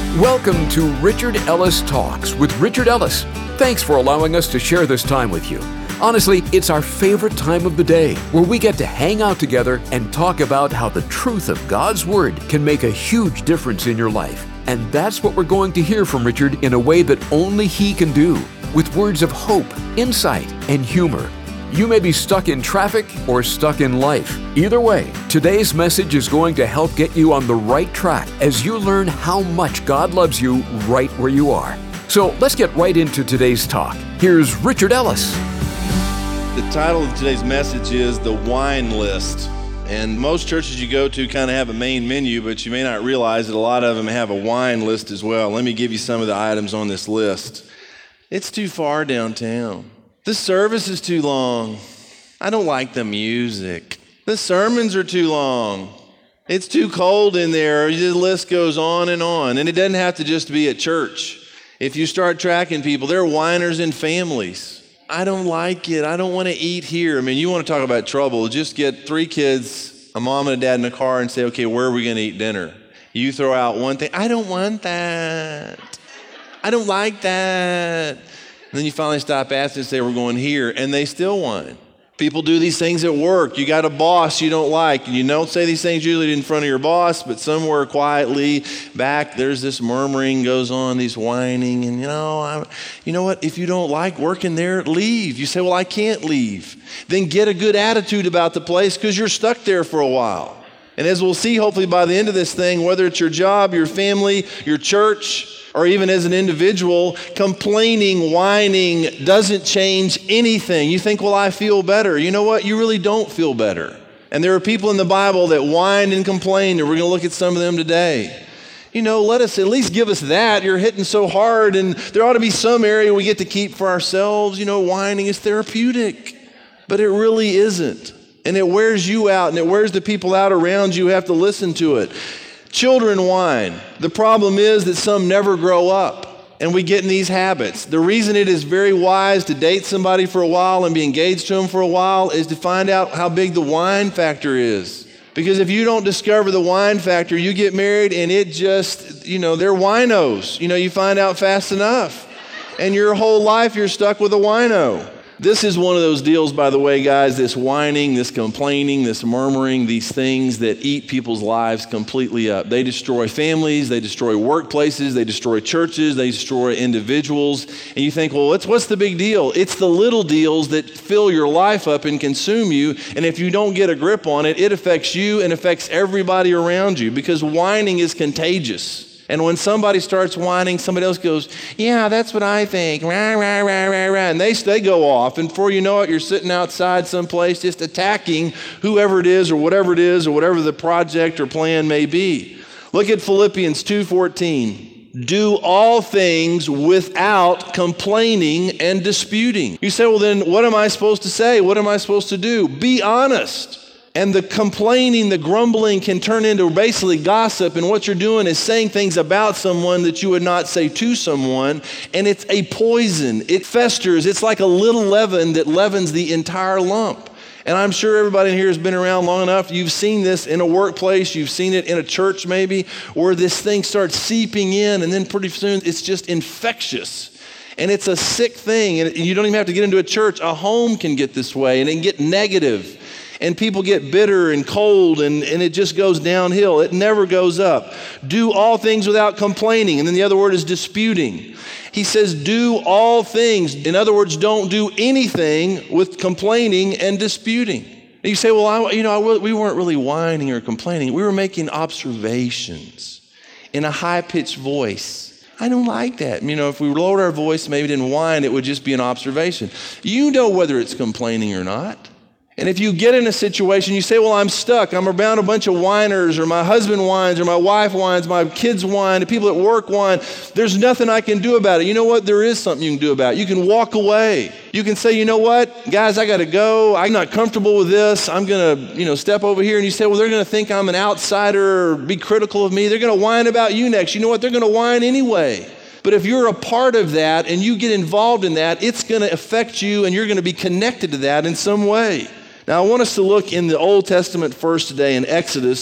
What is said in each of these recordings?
Welcome to Richard Ellis Talks with Richard Ellis. Thanks for allowing us to share this time with you. Honestly, it's our favorite time of the day where we get to hang out together and talk about how the truth of God's Word can make a huge difference in your life. And that's what we're going to hear from Richard in a way that only he can do, with words of hope, insight, and humor. You may be stuck in traffic or stuck in life. Either way, today's message is going to help get you on the right track as you learn how much God loves you right where you are. So let's get right into today's talk. Here's Richard Ellis. The title of today's message is The Wine List. And most churches you go to kind of have a main menu, but you may not realize that a lot of them have a wine list as well. Let me give you some of the items on this list. It's too far downtown. The service is too long. I don't like the music. The sermons are too long. It's too cold in there. The list goes on. And it doesn't have to just be at church. If you start tracking people, they're whiners in families. I don't like it. I don't want to eat here. I mean, you want to talk about trouble. Just get 3 kids, a mom and a dad in a car and say, okay, where are we going to eat dinner? You throw out one thing. I don't want that. I don't like that. And then you finally stop asking and say, we're going here, and they still whine. People do these things at work. You got a boss you don't like, and you don't say these things usually in front of your boss, but somewhere quietly back, there's this murmuring goes on, these whining, and you know what? If you don't like working there, leave. You say, well, I can't leave. Then get a good attitude about the place because you're stuck there for a while. And as we'll see, hopefully by the end of this thing, whether it's your job, your family, your church, or even as an individual, complaining, whining doesn't change anything. You think, well, I feel better. You know what? You really don't feel better. And there are people in the Bible that whine and complain, and we're going to look at some of them today. Let us at least give us that. You're hitting so hard, and there ought to be some area we get to keep for ourselves. Whining is therapeutic, but it really isn't. And it wears you out, and it wears the people out around you who have to listen to it. Children whine. The problem is that some never grow up, and we get in these habits. The reason it is very wise to date somebody for a while and be engaged to them for a while is to find out how big the whine factor is. Because if you don't discover the whine factor, you get married and it just, they're winos. You find out fast enough. And your whole life you're stuck with a wino. This is one of those deals, by the way, guys, this whining, this complaining, this murmuring, these things that eat people's lives completely up. They destroy families, they destroy workplaces, they destroy churches, they destroy individuals. And you think, well, what's the big deal? It's the little deals that fill your life up and consume you. And if you don't get a grip on it, it affects you and affects everybody around you because whining is contagious. And when somebody starts whining, somebody else goes, yeah, that's what I think. Rah, rah, rah, rah, rah. And they go off. And before you know it, you're sitting outside someplace just attacking whoever it is or whatever the project or plan may be. Look at Philippians 2:14. Do all things without complaining and disputing. You say, well, then what am I supposed to say? What am I supposed to do? Be honest. And the complaining, the grumbling can turn into basically gossip. And what you're doing is saying things about someone that you would not say to someone. And it's a poison. It festers. It's like a little leaven that leavens the entire lump. And I'm sure everybody in here has been around long enough. You've seen this in a workplace. You've seen it in a church maybe, where this thing starts seeping in. And then pretty soon it's just infectious. And it's a sick thing. And you don't even have to get into a church. A home can get this way and it can get negative. And people get bitter and cold, and it just goes downhill. It never goes up. Do all things without complaining. And then the other word is disputing. He says, do all things. In other words, don't do anything with complaining and disputing. And you say, well, we weren't really whining or complaining. We were making observations in a high-pitched voice. I don't like that. If we lowered our voice, maybe didn't whine, it would just be an observation. You know whether it's complaining or not. And if you get in a situation, you say, well, I'm stuck. I'm around a bunch of whiners, or my husband whines, or my wife whines, my kids whine, the people at work whine. There's nothing I can do about it. You know what? There is something you can do about it. You can walk away. You can say, you know what? Guys, I got to go. I'm not comfortable with this. I'm going to, step over here. And you say, well, they're going to think I'm an outsider or be critical of me. They're going to whine about you next. You know what? They're going to whine anyway. But if you're a part of that and you get involved in that, it's going to affect you and you're going to be connected to that in some way. Now, I want us to look in the Old Testament first today in Exodus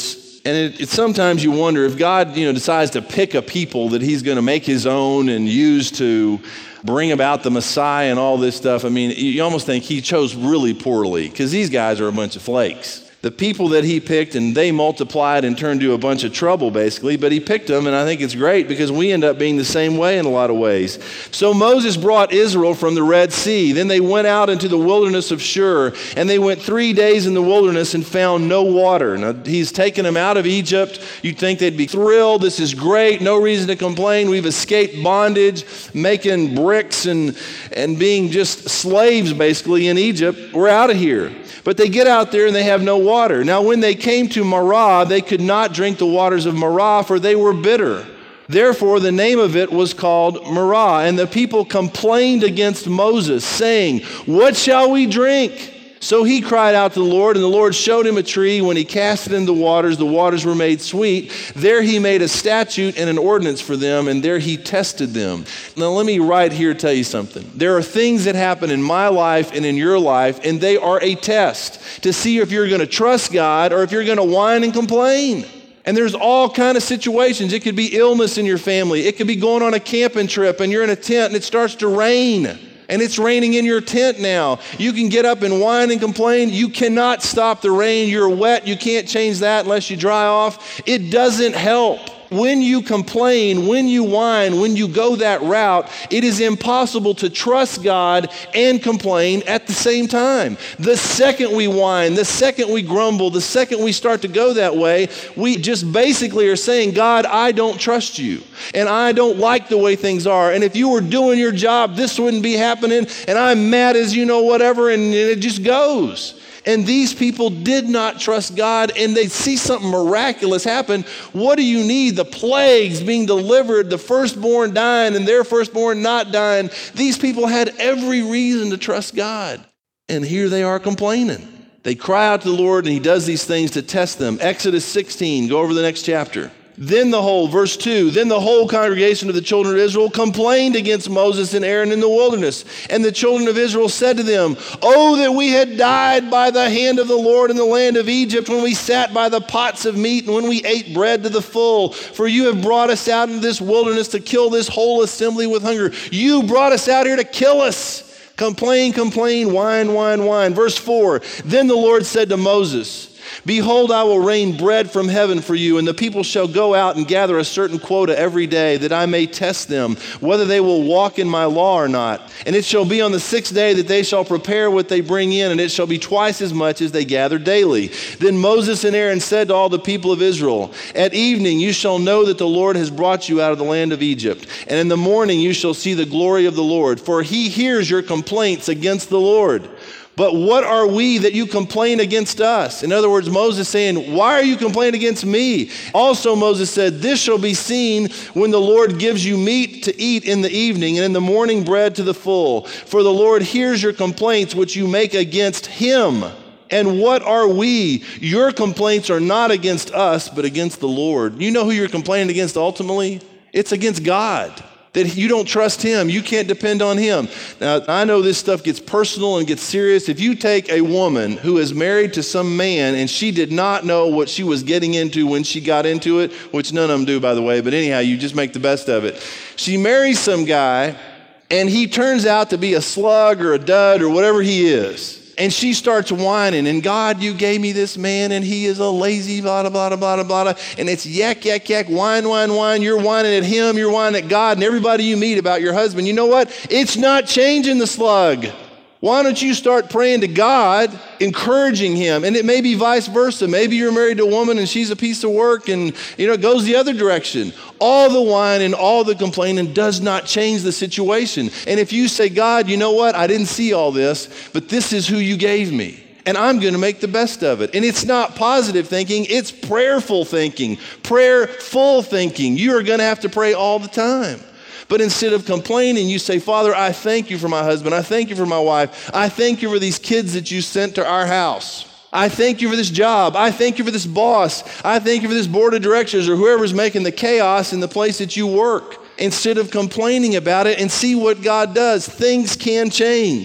And sometimes you wonder if God, decides to pick a people that he's going to make his own and use to bring about the Messiah and all this stuff. I mean, you almost think he chose really poorly because these guys are a bunch of flakes. The people that he picked, and they multiplied and turned to a bunch of trouble, basically, but he picked them, and I think it's great because we end up being the same way in a lot of ways. So Moses brought Israel from the Red Sea. Then they went out into the wilderness of Shur, and they went 3 days in the wilderness and found no water. Now, he's taken them out of Egypt. You'd think they'd be thrilled. This is great. No reason to complain. We've escaped bondage, making bricks and being just slaves, basically, in Egypt. We're out of here. But they get out there and they have no water. Now, when they came to Marah, they could not drink the waters of Marah, for they were bitter. Therefore, the name of it was called Marah. And the people complained against Moses, saying, "What shall we drink?" So he cried out to the Lord, and the Lord showed him a tree. When he cast it into the waters were made sweet. There he made a statute and an ordinance for them, and there he tested them. Now let me right here tell you something. There are things that happen in my life and in your life, and they are a test to see if you're going to trust God or if you're going to whine and complain. And there's all kind of situations. It could be illness in your family. It could be going on a camping trip, and you're in a tent, and it starts to rain. And it's raining in your tent now. You can get up and whine and complain. You cannot stop the rain. You're wet. You can't change that unless you dry off. It doesn't help. When you complain, when you whine, when you go that route, it is impossible to trust God and complain at the same time. The second we whine, the second we grumble, the second we start to go that way, we just basically are saying, God, I don't trust you, and I don't like the way things are. And if you were doing your job, this wouldn't be happening, and I'm mad as whatever, and it just goes. And these people did not trust God, and they see something miraculous happen. What do you need? The plagues being delivered, the firstborn dying, and their firstborn not dying. These people had every reason to trust God. And here they are complaining. They cry out to the Lord, and he does these things to test them. Exodus 16, go over the next chapter. Verse 2, then the whole congregation of the children of Israel complained against Moses and Aaron in the wilderness. And the children of Israel said to them, "Oh, that we had died by the hand of the Lord in the land of Egypt, when we sat by the pots of meat and when we ate bread to the full. For you have brought us out into this wilderness to kill this whole assembly with hunger." You brought us out here to kill us. Complain, complain, whine, whine, whine. Verse 4, then the Lord said to Moses, "Behold, I will rain bread from heaven for you, and the people shall go out and gather a certain quota every day, that I may test them, whether they will walk in my law or not. And it shall be on the 6th day that they shall prepare what they bring in, and it shall be twice as much as they gather daily." Then Moses and Aaron said to all the people of Israel, "At evening you shall know that the Lord has brought you out of the land of Egypt, and in the morning you shall see the glory of the Lord, for he hears your complaints against the Lord. But what are we that you complain against us?" In other words, Moses saying, why are you complaining against me? Also Moses said, "This shall be seen when the Lord gives you meat to eat in the evening, and in the morning bread to the full. For the Lord hears your complaints which you make against him. And what are we? Your complaints are not against us, but against the Lord." You know who you're complaining against ultimately? It's against God. That you don't trust him. You can't depend on him. Now, I know this stuff gets personal and gets serious. If you take a woman who is married to some man and she did not know what she was getting into when she got into it, which none of them do, by the way, but anyhow, you just make the best of it. She marries some guy, and he turns out to be a slug or a dud or whatever he is. And she starts whining, and God, you gave me this man, and he is a lazy, blah, blah, blah, blah, blah, blah. And it's yak, yak, yak, whine, whine, whine. You're whining at him, you're whining at God, and everybody you meet about your husband. You know what? It's not changing the slug. Why don't you start praying to God, encouraging him? And it may be vice versa. Maybe you're married to a woman and she's a piece of work, and it goes the other direction. All the whine and all the complaining does not change the situation. And if you say, God, you know what? I didn't see all this, but this is who you gave me, and I'm going to make the best of it. And it's not positive thinking, it's prayerful thinking, prayerful thinking. You are going to have to pray all the time. But instead of complaining, you say, Father, I thank you for my husband. I thank you for my wife. I thank you for these kids that you sent to our house. I thank you for this job. I thank you for this boss. I thank you for this board of directors or whoever's making the chaos in the place that you work. Instead of complaining about it, and see what God does. Things can change.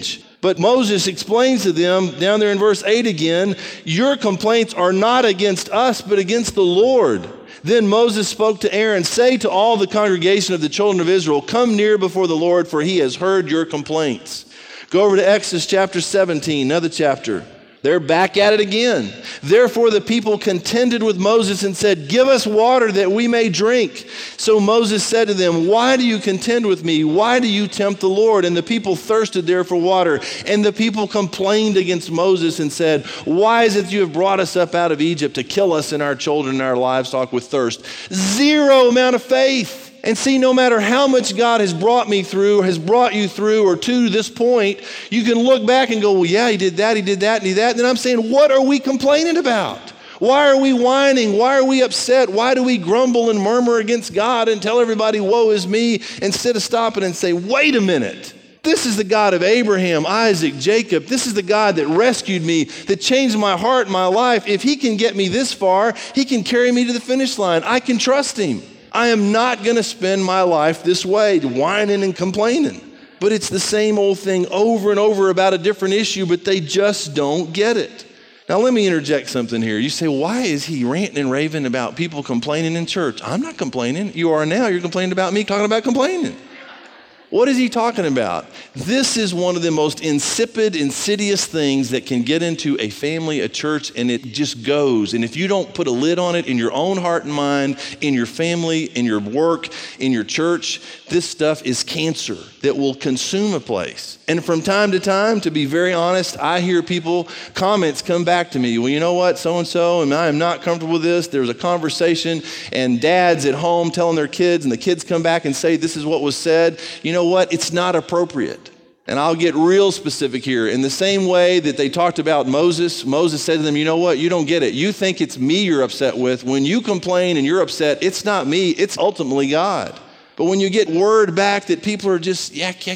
But Moses explains to them down there in verse 8 again, your complaints are not against us, but against the Lord. Then Moses spoke to Aaron, say to all the congregation of the children of Israel, come near before the Lord, for he has heard your complaints. Go over to Exodus chapter 17, another chapter. They're back at it again. Therefore the people contended with Moses and said, give us water that we may drink. So Moses said to them, why do you contend with me? Why do you tempt the Lord? And the people thirsted there for water. And the people complained against Moses and said, why is it you have brought us up out of Egypt to kill us and our children and our livestock with thirst? Zero amount of faith. And see, no matter how much God has brought me through, has brought you through, or to this point, you can look back and go, well, yeah, he did that, and he did that. And then I'm saying, what are we complaining about? Why are we whining? Why are we upset? Why do we grumble and murmur against God and tell everybody, woe is me, instead of stopping and say, wait a minute. This is the God of Abraham, Isaac, Jacob. This is the God that rescued me, that changed my heart and my life. If he can get me this far, he can carry me to the finish line. I can trust him. I am not going to spend my life this way, whining and complaining. But it's the same old thing over and over about a different issue, but they just don't get it. Now, let me interject something here. You say, why is he ranting and raving about people complaining in church? I'm not complaining. You are now. You're complaining about me talking about complaining. What is he talking about? This is one of the most insipid, insidious things that can get into a family, a church, and it just goes. And if you don't put a lid on it in your own heart and mind, in your family, in your work, in your church, this stuff is cancer that will consume a place. And from time to time, to be very honest, I hear comments come back to me. Well, you know what, so-and-so, and I am not comfortable with this. There's a conversation, and dads at home telling their kids, and the kids come back and say, this is what was said. You know what? It's not appropriate. And I'll get real specific here. In the same way that they talked about Moses said to them, you know what? You don't get it. You think it's me you're upset with. When you complain and you're upset, it's not me. It's ultimately God. But when you get word back that people are just yak,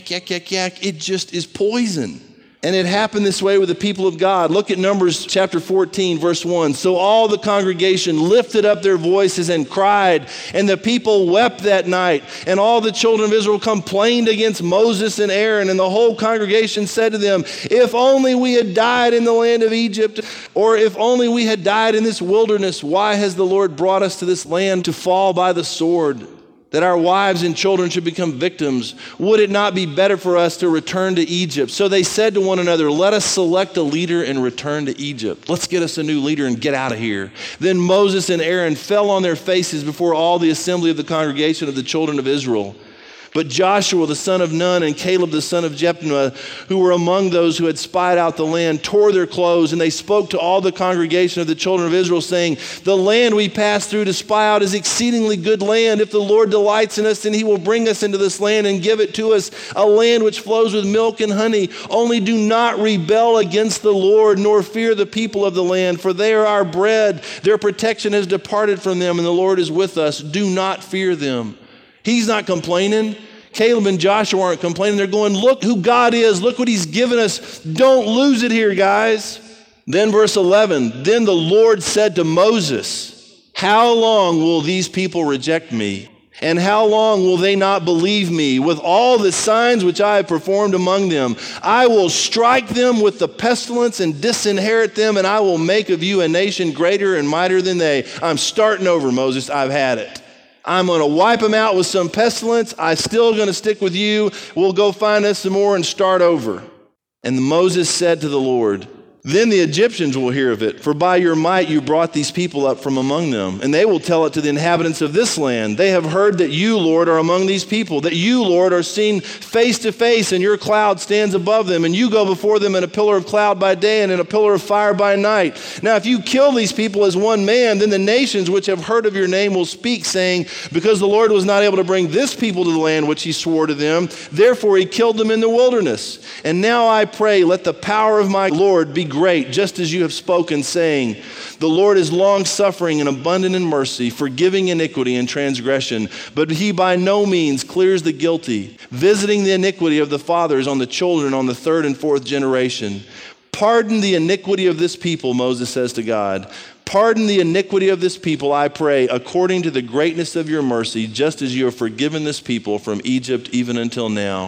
it just is poison. And it happened this way with the people of God. Look at Numbers chapter 14, verse 1. So all the congregation lifted up their voices and cried, and the people wept that night. And all the children of Israel complained against Moses and Aaron, and the whole congregation said to them, if only we had died in the land of Egypt, or if only we had died in this wilderness, why has the Lord brought us to this land to fall by the sword, that our wives and children should become victims? Would it not be better for us to return to Egypt? So they said to one another, let us select a leader and return to Egypt. Let's get us a new leader and get out of here. Then Moses and Aaron fell on their faces before all the assembly of the congregation of the children of Israel. But Joshua the son of Nun and Caleb the son of Jephunneh, who were among those who had spied out the land, tore their clothes, and they spoke to all the congregation of the children of Israel, saying, the land we passed through to spy out is exceedingly good land. If the Lord delights in us, then he will bring us into this land and give it to us, a land which flows with milk and honey. Only do not rebel against the Lord, nor fear the people of the land, for they are our bread. Their protection has departed from them, and the Lord is with us. Do not fear them. He's not complaining. Caleb and Joshua aren't complaining. They're going, look who God is. Look what he's given us. Don't lose it here, guys. Then verse 11, then the Lord said to Moses, how long will these people reject me? And how long will they not believe me? With all the signs which I have performed among them, I will strike them with the pestilence and disinherit them, and I will make of you a nation greater and mightier than they. I'm starting over, Moses. I've had it. I'm going to wipe them out with some pestilence. I'm still going to stick with you. We'll go find us some more and start over. And Moses said to the Lord, then the Egyptians will hear of it, for by your might you brought these people up from among them, and they will tell it to the inhabitants of this land. They have heard that you, Lord, are among these people, that you, Lord, are seen face to face, and your cloud stands above them, and you go before them in a pillar of cloud by day and in a pillar of fire by night. Now, if you kill these people as one man, then the nations which have heard of your name will speak, saying, because the Lord was not able to bring this people to the land which he swore to them, therefore he killed them in the wilderness. And now I pray, let the power of my Lord be great, just as you have spoken, saying, the Lord is long-suffering and abundant in mercy, forgiving iniquity and transgression, but he by no means clears the guilty, visiting the iniquity of the fathers on the children on the third and fourth generation. Pardon the iniquity of this people, Moses says to God. Pardon the iniquity of this people, I pray, according to the greatness of your mercy, just as you have forgiven this people from Egypt even until now.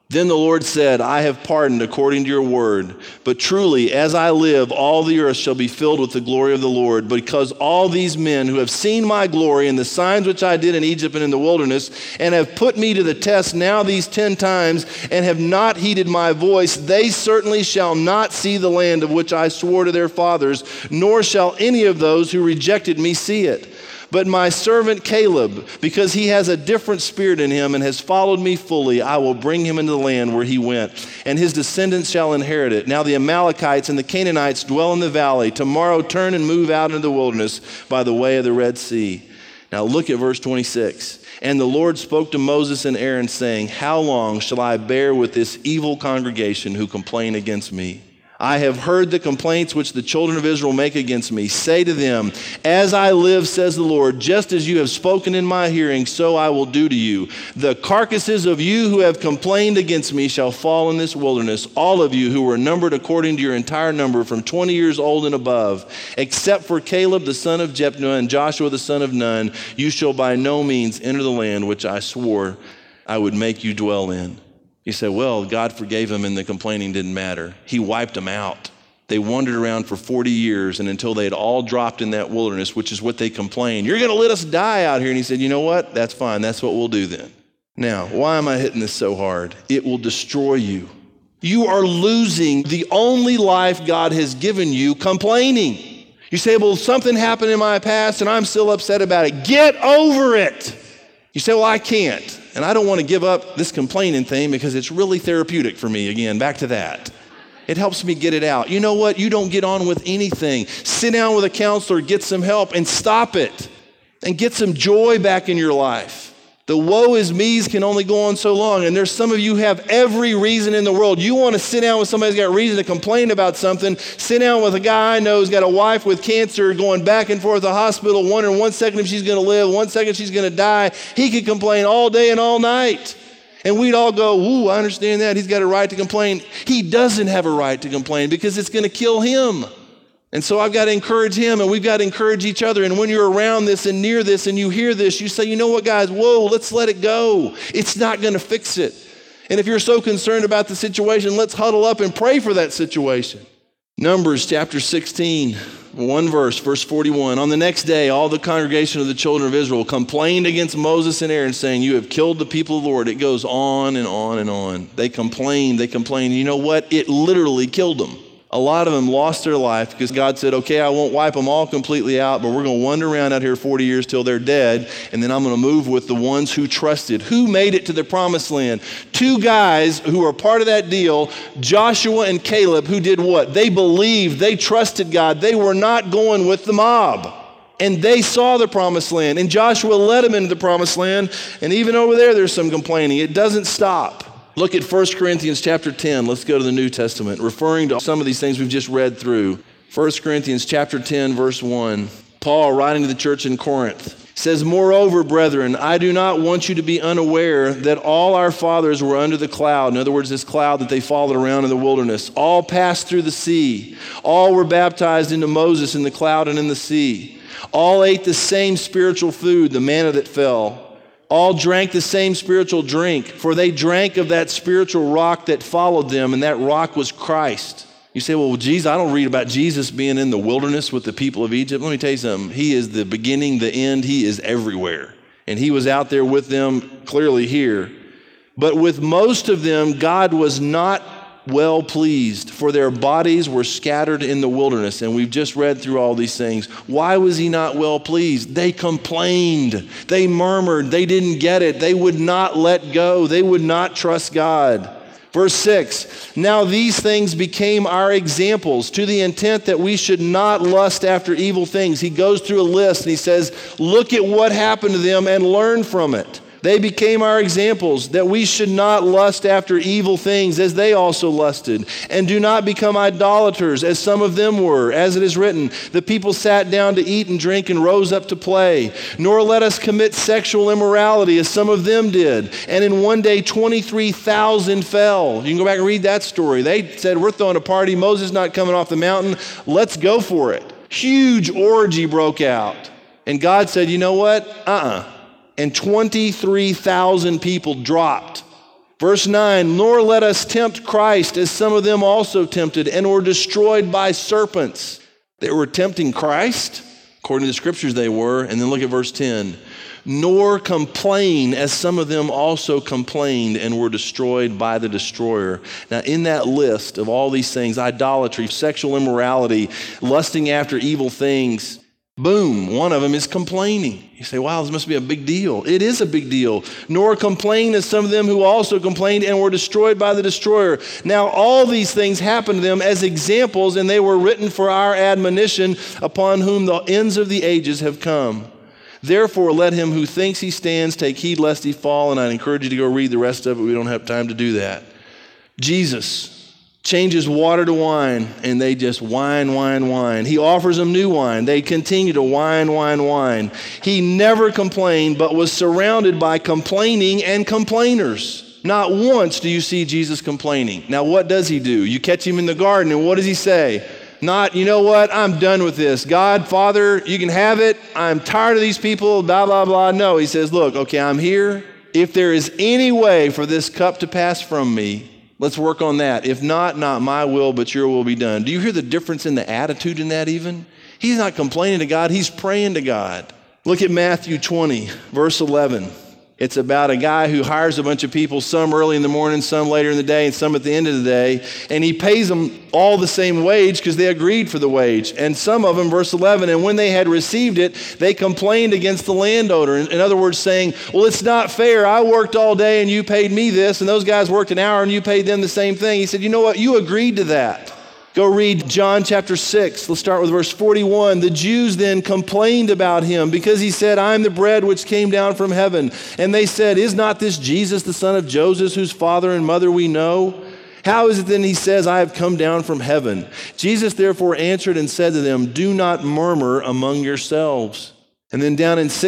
Then the Lord said, I have pardoned according to your word. But truly, as I live, all the earth shall be filled with the glory of the Lord, because all these men who have seen my glory and the signs which I did in Egypt and in the wilderness, and have put me to the test now these 10 times, and have not heeded my voice, they certainly shall not see the land of which I swore to their fathers, nor shall any of those who rejected me see it. But my servant Caleb, because he has a different spirit in him and has followed me fully, I will bring him into the land where he went, and his descendants shall inherit it. Now the Amalekites and the Canaanites dwell in the valley. Tomorrow turn and move out into the wilderness by the way of the Red Sea. Now look at verse 26. And the Lord spoke to Moses and Aaron, saying, how long shall I bear with this evil congregation who complain against me? I have heard the complaints which the children of Israel make against me. Say to them, as I live, says the Lord, just as you have spoken in my hearing, so I will do to you. The carcasses of you who have complained against me shall fall in this wilderness, all of you who were numbered according to your entire number, from 20 years old and above, except for Caleb the son of Jephunneh and Joshua the son of Nun. You shall by no means enter the land which I swore I would make you dwell in. You say, well, God forgave them and the complaining didn't matter. He wiped them out. They wandered around for 40 years, and until they had all dropped in that wilderness, which is what they complained. You're going to let us die out here. And he said, you know what? That's fine. That's what we'll do then. Now, why am I hitting this so hard? It will destroy you. You are losing the only life God has given you complaining. You say, well, something happened in my past and I'm still upset about it. Get over it. You say, well, I can't. And I don't want to give up this complaining thing because it's really therapeutic for me. Again, back to that. It helps me get it out. You know what? You don't get on with anything. Sit down with a counselor, get some help, and stop it. And get some joy back in your life. The woe is me's can only go on so long. And there's some of you who have every reason in the world. You want to sit down with somebody who's got reason to complain about something. Sit down with a guy I know who's got a wife with cancer going back and forth to the hospital, wondering 1 second if she's going to live, 1 second she's going to die. He could complain all day and all night. And we'd all go, ooh, I understand that. He's got a right to complain. He doesn't have a right to complain because it's going to kill him. And so I've got to encourage him, and we've got to encourage each other. And when you're around this and near this and you hear this, you say, you know what, guys, whoa, let's let it go. It's not going to fix it. And if you're so concerned about the situation, let's huddle up and pray for that situation. Numbers chapter 16, one verse 41. On the next day, all the congregation of the children of Israel complained against Moses and Aaron, saying, you have killed the people of the Lord. It goes on and on and on. They complained. You know what? It literally killed them. A lot of them lost their life because God said, okay, I won't wipe them all completely out, but we're going to wander around out here 40 years till they're dead, and then I'm going to move with the ones who trusted, who made it to the promised land. 2 guys who were part of that deal, Joshua and Caleb, who did what? They believed, they trusted God. They were not going with the mob. And they saw the promised land, and Joshua led them into the promised land, and even over there's some complaining. It doesn't stop. Look at 1 Corinthians chapter 10. Let's go to the New Testament, referring to some of these things we've just read through. 1 Corinthians chapter 10, verse 1. Paul, writing to the church in Corinth, says, moreover, brethren, I do not want you to be unaware that all our fathers were under the cloud. In other words, this cloud that they followed around in the wilderness. All passed through the sea. All were baptized into Moses in the cloud and in the sea. All ate the same spiritual food, the manna that fell. All drank the same spiritual drink, for they drank of that spiritual rock that followed them, and that rock was Christ. You say, well, Jesus, I don't read about Jesus being in the wilderness with the people of Egypt. Let me tell you something. He is the beginning, the end. He is everywhere. And he was out there with them clearly here. But with most of them, God was not well pleased, for their bodies were scattered in the wilderness. And we've just read through all these things. Why was he not well pleased? They complained. They murmured. They didn't get it. They would not let go. They would not trust God. Verse 6, now these things became our examples to the intent that we should not lust after evil things. He goes through a list and he says, look at what happened to them and learn from it. They became our examples that we should not lust after evil things as they also lusted, and do not become idolaters as some of them were. As it is written, the people sat down to eat and drink and rose up to play. Nor let us commit sexual immorality as some of them did. And in one day 23,000 fell. You can go back and read that story. They said, we're throwing a party. Moses not coming off the mountain. Let's go for it. Huge orgy broke out. And God said, you know what? And 23,000 people dropped. Verse 9, nor let us tempt Christ, as some of them also tempted and were destroyed by serpents. They were tempting Christ? According to the scriptures they were. And then look at verse 10. Nor complain, as some of them also complained and were destroyed by the destroyer. Now, in that list of all these things, idolatry, sexual immorality, lusting after evil things, boom, one of them is complaining. You say, wow, this must be a big deal. It is a big deal. Nor complain as some of them who also complained and were destroyed by the destroyer. Now, all these things happened to them as examples, and they were written for our admonition, upon whom the ends of the ages have come. Therefore, let him who thinks he stands take heed lest he fall. And I'd encourage you to go read the rest of it. We don't have time to do that. Jesus changes water to wine, and they just whine. He offers them new wine. They continue to whine. He never complained, but was surrounded by complaining and complainers. Not once do you see Jesus complaining. Now, what does he do? You catch him in the garden, and what does he say? Not, you know what, I'm done with this. God, Father, you can have it. I'm tired of these people, blah, blah, blah. No, he says, look, okay, I'm here. If there is any way for this cup to pass from me, let's work on that. If not my will, but your will be done. Do you hear the difference in the attitude in that even? He's not complaining to God. He's praying to God. Look at Matthew 20, verse 11. It's about a guy who hires a bunch of people, some early in the morning, some later in the day, and some at the end of the day. And he pays them all the same wage because they agreed for the wage. And some of them, verse 11, and when they had received it, they complained against the landowner. In other words, saying, well, it's not fair. I worked all day and you paid me this. And those guys worked an hour and you paid them the same thing. He said, you know what? You agreed to that. Go read John chapter 6. Let's start with verse 41. The Jews then complained about him because he said, I am the bread which came down from heaven. And they said, is not this Jesus, the son of Joseph, whose father and mother we know? How is it then he says, I have come down from heaven? Jesus therefore answered and said to them, do not murmur among yourselves. And then down in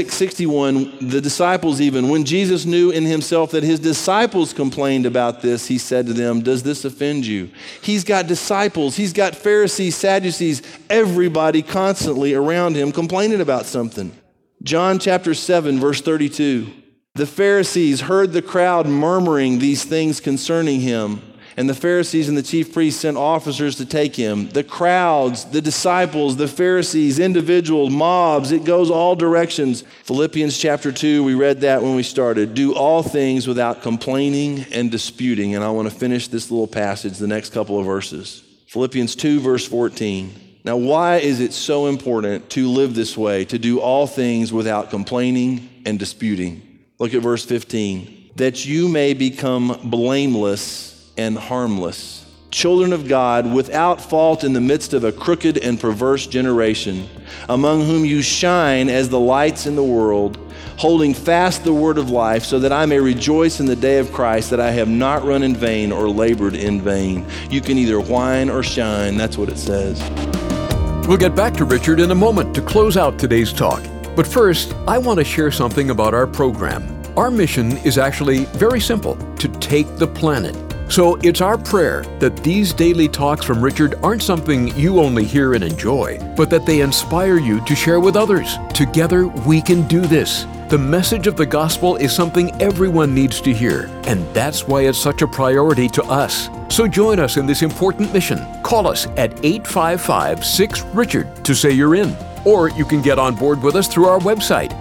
661, the disciples even, when Jesus knew in himself that his disciples complained about this, he said to them, does this offend you? He's got disciples, he's got Pharisees, Sadducees, everybody constantly around him complaining about something. John chapter 7, verse 32. The Pharisees heard the crowd murmuring these things concerning him. And the Pharisees and the chief priests sent officers to take him. The crowds, the disciples, the Pharisees, individuals, mobs, it goes all directions. Philippians chapter 2, we read that when we started. Do all things without complaining and disputing. And I want to finish this little passage, the next couple of verses. Philippians 2, verse 14. Now, why is it so important to live this way, to do all things without complaining and disputing? Look at verse 15. That you may become blameless and harmless, children of God, without fault in the midst of a crooked and perverse generation, among whom you shine as the lights in the world, holding fast the word of life, so that I may rejoice in the day of Christ, that I have not run in vain or labored in vain. You can either whine or shine. That's what it says. We'll get back to Richard in a moment to close out today's talk. But first, I want to share something about our program. Our mission is actually very simple: to take the planet. So it's our prayer that these daily talks from Richard aren't something you only hear and enjoy, but that they inspire you to share with others. Together, we can do this. The message of the gospel is something everyone needs to hear, and that's why it's such a priority to us. So join us in this important mission. Call us at 855-6-RICHARD to say you're in. Or you can get on board with us through our website,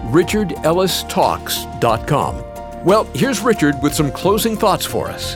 richardellistalks.com. Well, here's Richard with some closing thoughts for us.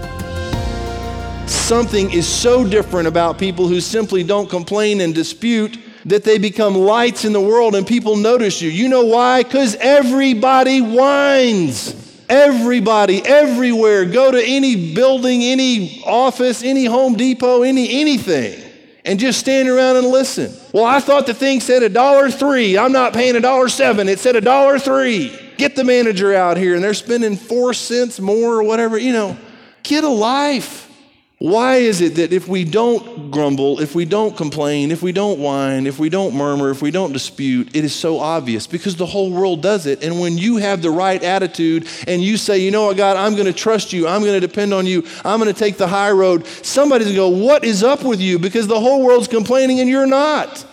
Something is so different about people who simply don't complain and dispute that they become lights in the world and people notice you. You know why? Because everybody whines. Everybody, everywhere. Go to any building, any office, any Home Depot, anything, and just stand around and listen. Well, I thought the thing said $1.03. I'm not paying $1.07. It said $1.03. Get the manager out here, and they're spending 4 cents more or whatever. Get a life. Why is it that if we don't grumble, if we don't complain, if we don't whine, if we don't murmur, if we don't dispute, it is so obvious? Because the whole world does it. And when you have the right attitude and you say, you know what, God, I'm going to trust you. I'm going to depend on you. I'm going to take the high road. Somebody's going to go, what is up with you? Because the whole world's complaining and you're not.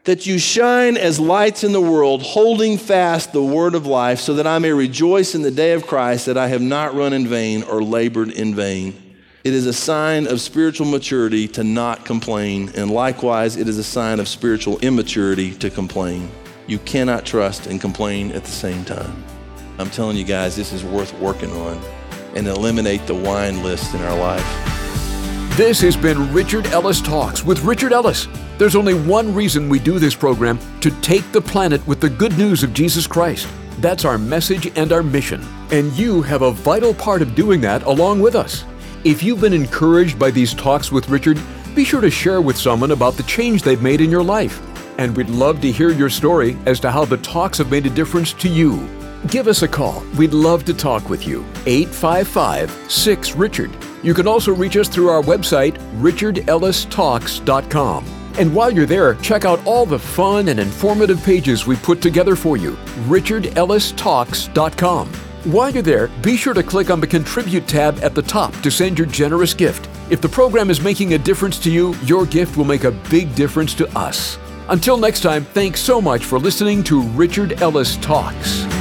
that you shine as lights in the world, holding fast the word of life, so that I may rejoice in the day of Christ, that I have not run in vain or labored in vain. It is a sign of spiritual maturity to not complain, and likewise, it is a sign of spiritual immaturity to complain. You cannot trust and complain at the same time. I'm telling you guys, this is worth working on, and eliminate the wine list in our life. This has been Richard Ellis Talks with Richard Ellis. There's only one reason we do this program: to take the planet with the good news of Jesus Christ. That's our message and our mission. And you have a vital part of doing that along with us. If you've been encouraged by these talks with Richard, be sure to share with someone about the change they've made in your life. And we'd love to hear your story as to how the talks have made a difference to you. Give us a call. We'd love to talk with you. 855-6-RICHARD. You can also reach us through our website, richardellistalks.com. And while you're there, check out all the fun and informative pages we put together for you, richardellistalks.com. While you're there, be sure to click on the Contribute tab at the top to send your generous gift. If the program is making a difference to you, your gift will make a big difference to us. Until next time, thanks so much for listening to Richard Ellis Talks.